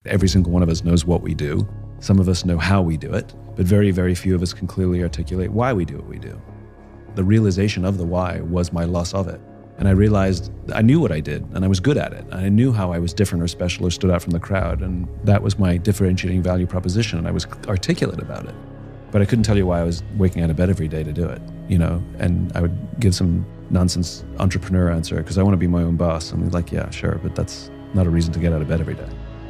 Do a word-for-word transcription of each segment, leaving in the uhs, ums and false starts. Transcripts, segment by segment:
Every single one of us knows what we do. Some of us know how we do it, but very, very few of us can clearly articulate why we do what we do. The realization of the why was my loss of it. And I realized I knew what I did and I was good at it. I knew how I was different or special or stood out from the crowd. And that was my differentiating value proposition. And I was articulate about it. But I couldn't tell you why I was waking out of bed every day to do it, you know? And I would give some nonsense entrepreneur answer because I want to be my own boss. And he's like, yeah, sure, but that's not a reason to get out of bed every day.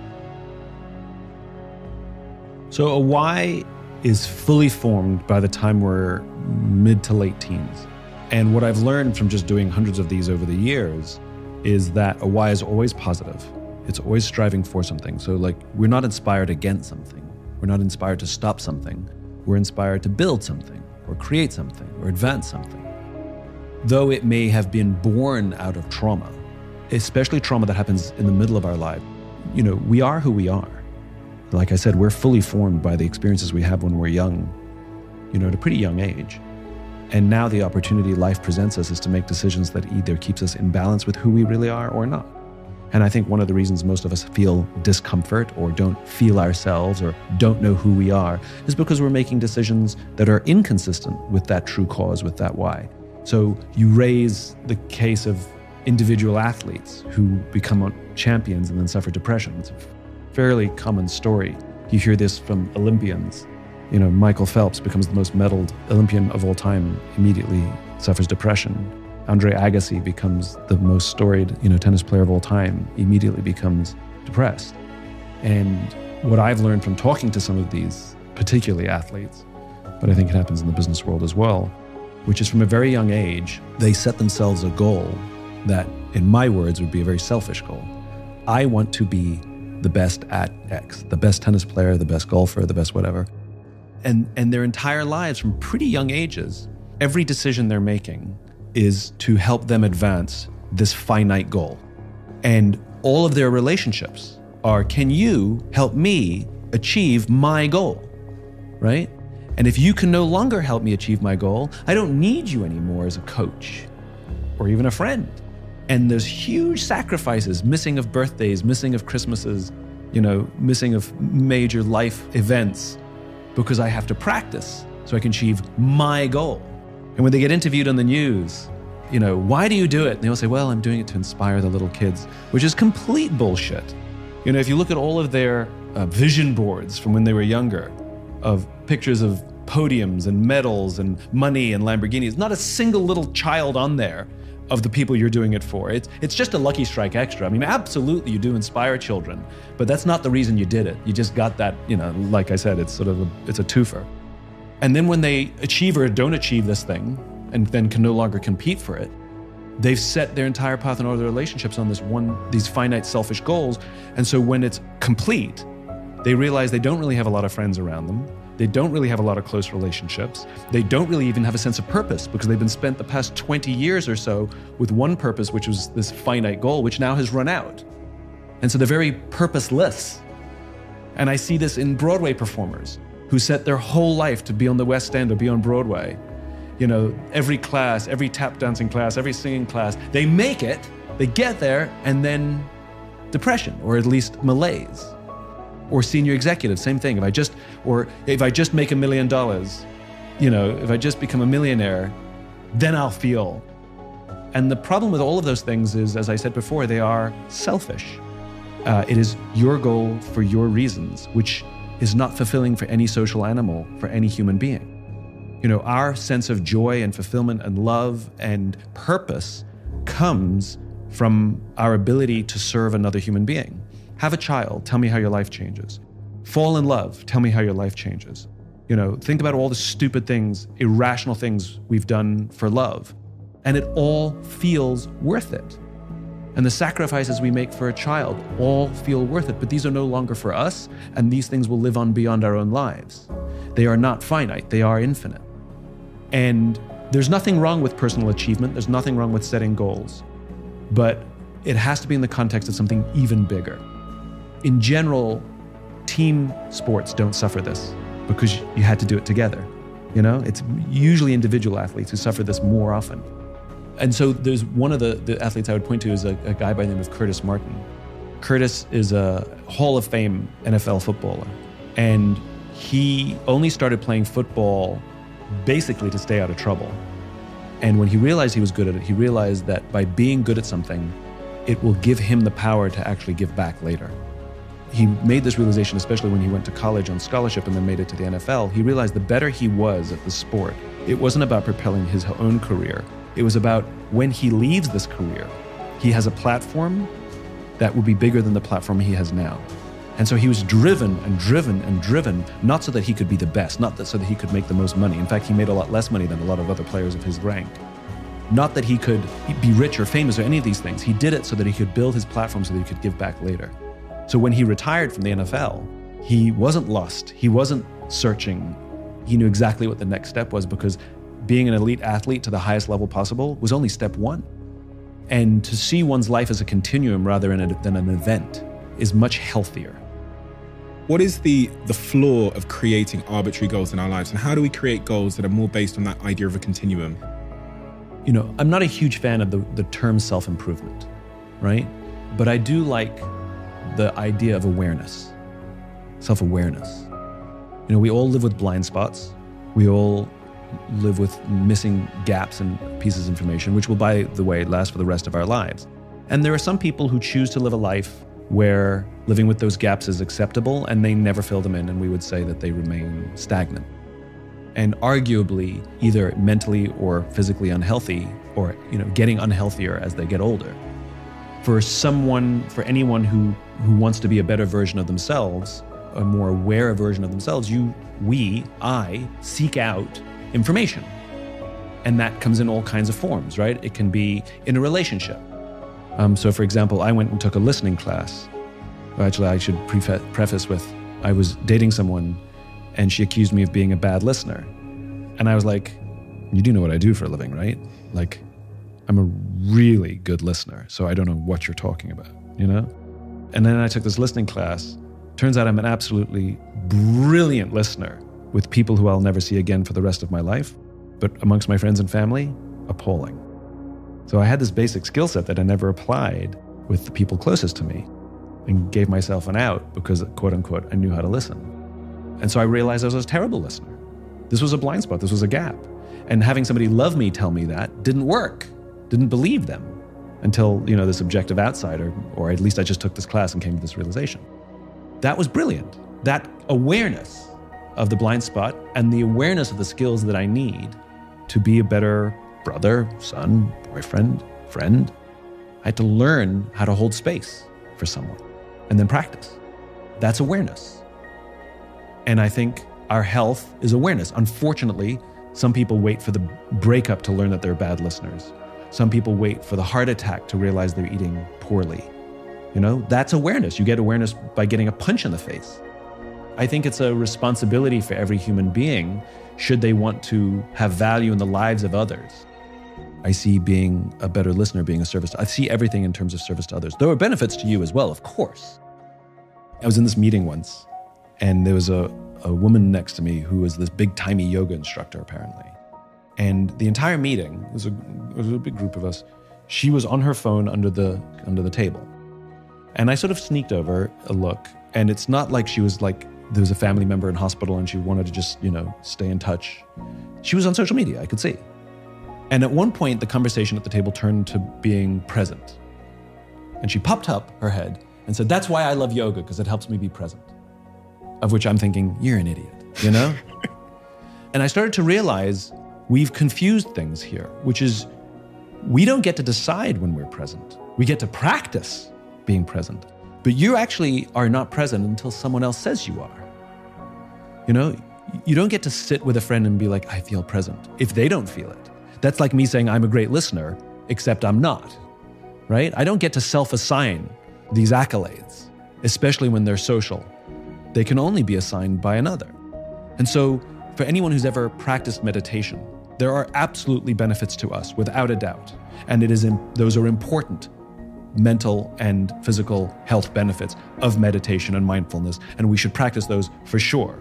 So a why is fully formed by the time we're mid to late teens. And what I've learned from just doing hundreds of these over the years is that a why is always positive. It's always striving for something. So like, we're not inspired against something. We're not inspired to stop something. We're inspired to build something or create something or advance something. Though it may have been born out of trauma, especially trauma that happens in the middle of our life, you know, we are who we are. Like I said, we're fully formed by the experiences we have when we're young, you know, at a pretty young age. And now the opportunity life presents us is to make decisions that either keeps us in balance with who we really are or not. And I think one of the reasons most of us feel discomfort or don't feel ourselves or don't know who we are is because we're making decisions that are inconsistent with that true cause, with that why. So you raise the case of individual athletes who become champions and then suffer depression. It's a fairly common story. You hear this from Olympians. You know, Michael Phelps becomes the most medaled Olympian of all time, immediately suffers depression. Andre Agassi becomes the most storied, you know, tennis player of all time, immediately becomes depressed. And what I've learned from talking to some of these, particularly athletes, but I think it happens in the business world as well, which is from a very young age, they set themselves a goal that, in my words, would be a very selfish goal. I want to be the best at X, the best tennis player, the best golfer, the best whatever. And, and their entire lives from pretty young ages, every decision they're making is to help them advance this finite goal. And all of their relationships are, can you help me achieve my goal, right? And if you can no longer help me achieve my goal, I don't need you anymore as a coach or even a friend. And there's huge sacrifices, missing of birthdays, missing of Christmases, you know, missing of major life events because I have to practice so I can achieve my goal. And when they get interviewed on the news, you know, why do you do it? And they all say, well, I'm doing it to inspire the little kids, which is complete bullshit. You know, if you look at all of their uh, vision boards from when they were younger, of pictures of podiums and medals and money and Lamborghinis, not a single little child on there of the people you're doing it for. It's, it's just a lucky strike extra. I mean, absolutely you do inspire children, but that's not the reason you did it. You just got that, you know, like I said, it's sort of a, it's a twofer. And then when they achieve or don't achieve this thing and then can no longer compete for it, they've set their entire path and all their relationships on this one, these finite selfish goals. And so when it's complete, they realize they don't really have a lot of friends around them. They don't really have a lot of close relationships. They don't really even have a sense of purpose because they've been spent the past twenty years or so with one purpose, which was this finite goal, which now has run out. And so they're very purposeless. And I see this in Broadway performers who set their whole life to be on the West End or be on Broadway. You know, every class, every tap dancing class, every singing class, they make it, they get there, and then depression, or at least malaise. Or senior executive, same thing. If I just, or if I just make a million dollars, you know, if I just become a millionaire, then I'll feel. And the problem with all of those things is, as I said before, they are selfish. Uh, it is your goal for your reasons, which is not fulfilling for any social animal, for any human being. You know, our sense of joy and fulfillment and love and purpose comes from our ability to serve another human being. Have a child, tell me how your life changes. Fall in love, tell me how your life changes. You know, think about all the stupid things, irrational things we've done for love, and it all feels worth it. And the sacrifices we make for a child all feel worth it, but these are no longer for us, and these things will live on beyond our own lives. They are not finite, they are infinite. And there's nothing wrong with personal achievement, there's nothing wrong with setting goals, but it has to be in the context of something even bigger. In general, team sports don't suffer this because you had to do it together. You know, it's usually individual athletes who suffer this more often. And so there's one of the, the athletes I would point to is a, a guy by the name of Curtis Martin, Curtis is a Hall of Fame N F L footballer. And he only started playing football basically to stay out of trouble. And when he realized he was good at it, he realized that by being good at something, it will give him the power to actually give back later. He made this realization, especially when he went to college on scholarship and then made it to the N F L. He realized the better he was at the sport, it wasn't about propelling his own career. It was about when he leaves this career, he has a platform that will be bigger than the platform he has now. And so he was driven and driven and driven, not so that he could be the best, not that so that he could make the most money. In fact, he made a lot less money than a lot of other players of his rank. Not that he could be rich or famous or any of these things. He did it so that he could build his platform so that he could give back later. So when he retired from the N F L, he wasn't lost. He wasn't searching. He knew exactly what the next step was, because being an elite athlete to the highest level possible was only step one. And to see one's life as a continuum rather than an event is much healthier. What is the, the flaw of creating arbitrary goals in our lives? And how do we create goals that are more based on that idea of a continuum? You know, I'm not a huge fan of the, the term self-improvement, right? But I do like the idea of awareness, self-awareness. You know, we all live with blind spots. We all live with missing gaps and pieces of information, which will, by the way, last for the rest of our lives. And there are some people who choose to live a life where living with those gaps is acceptable and they never fill them in, and we would say that they remain stagnant. And arguably either mentally or physically unhealthy, or, you know, getting unhealthier as they get older. For someone, for anyone who, who wants to be a better version of themselves, a more aware version of themselves, you, we, I, seek out information. And that comes in all kinds of forms, right? It can be in a relationship. Um, so for example, I went and took a listening class. Actually, I should prefa- preface with, I was dating someone and she accused me of being a bad listener. And I was like, you do know what I do for a living, right? Like, I'm a really good listener, so I don't know what you're talking about, you know? And then I took this listening class. Turns out I'm an absolutely brilliant listener with people who I'll never see again for the rest of my life. But amongst my friends and family, appalling. So I had this basic skill set that I never applied with the people closest to me, and gave myself an out because, quote unquote, I knew how to listen. And so I realized I was a terrible listener. This was a blind spot. This was a gap. And having somebody love me tell me that didn't work. Didn't believe them until, you know, this objective outsider, or at least I just took this class and came to this realization. That was brilliant. That awareness of the blind spot and the awareness of the skills that I need to be a better brother, son, boyfriend, friend. I had to learn how to hold space for someone and then practice. That's awareness. And I think our health is awareness. Unfortunately, some people wait for the breakup to learn that they're bad listeners. Some people wait for the heart attack to realize they're eating poorly. You know, that's awareness. You get awareness by getting a punch in the face. I think it's a responsibility for every human being, should they want to have value in the lives of others. I see being a better listener being a service to, I see everything in terms of service to others. There are benefits to you as well, of course. I was in this meeting once, and there was a, a woman next to me who was this big-timey yoga instructor, apparently. And the entire meeting, it was, a, it was a big group of us, she was on her phone under the under the table. And I sort of sneaked over a look, and it's not like she was like, there was a family member in hospital and she wanted to just, you know, stay in touch. She was on social media, I could see. And at one point, the conversation at the table turned to being present. And she popped up her head and said, that's why I love yoga, because it helps me be present. Of which I'm thinking, you're an idiot, you know? And I started to realize we've confused things here, which is we don't get to decide when we're present. We get to practice being present. But you actually are not present until someone else says you are. You know, you don't get to sit with a friend and be like, I feel present, if they don't feel it. That's like me saying I'm a great listener, except I'm not, right? I don't get to self-assign these accolades, especially when they're social. They can only be assigned by another. And so for anyone who's ever practiced meditation, there are absolutely benefits to us, without a doubt. And it is in, those are important mental and physical health benefits of meditation and mindfulness, and we should practice those for sure.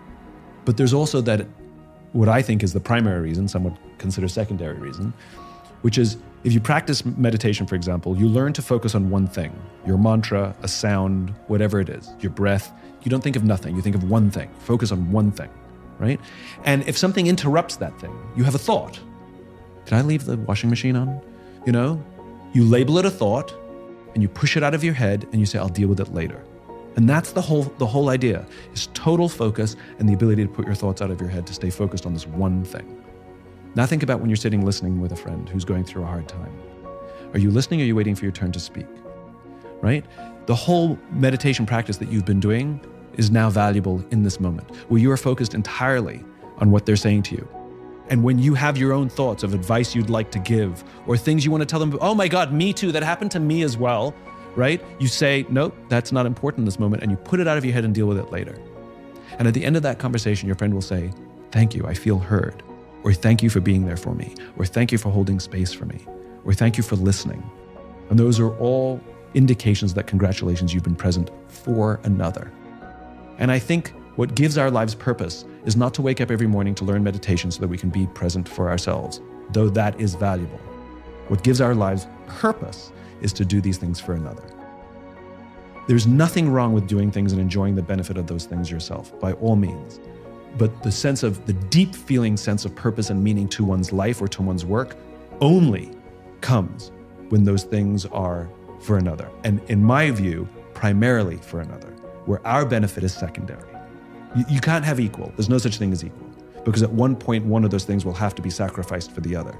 But there's also that, what I think is the primary reason, some would consider secondary reason, which is If you practice meditation, for example, you learn to focus on one thing, your mantra, a sound, whatever it is, your breath. You don't think of nothing, you think of one thing. Focus on one thing, right? And if something interrupts that thing, you have a thought. Did I leave the washing machine on? You know, you label it a thought and you push it out of your head and you say, I'll deal with it later. And that's the whole the whole idea, is total focus and the ability to put your thoughts out of your head to stay focused on this one thing. Now think about when you're sitting listening with a friend who's going through a hard time. Are you listening or are you waiting for your turn to speak? Right? The whole meditation practice that you've been doing is now valuable in this moment, where you are focused entirely on what they're saying to you. And when you have your own thoughts of advice you'd like to give or things you want to tell them, oh my God, me too, that happened to me as well, right? You say, nope, that's not important in this moment, and you put it out of your head and deal with it later. And at the end of that conversation, your friend will say, thank you, I feel heard. Or thank you for being there for me. Or thank you for holding space for me. Or thank you for listening. And those are all indications that congratulations, you've been present for another. And I think what gives our lives purpose is not to wake up every morning to learn meditation so that we can be present for ourselves, though that is valuable. What gives our lives purpose is to do these things for another. There's nothing wrong with doing things and enjoying the benefit of those things yourself, by all means. But the sense of, the deep feeling sense of purpose and meaning to one's life or to one's work only comes when those things are for another. And in my view, primarily for another, where our benefit is secondary. You, you can't have equal. There's no such thing as equal, because at one point, one of those things will have to be sacrificed for the other.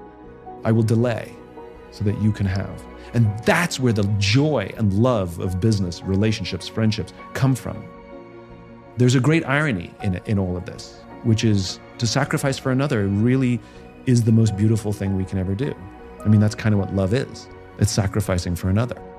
I will delay so that you can have. And that's where the joy and love of business, relationships, friendships come from. There's a great irony in, in all of this, which is to sacrifice for another really is the most beautiful thing we can ever do. I mean, that's kind of what love is. It's sacrificing for another.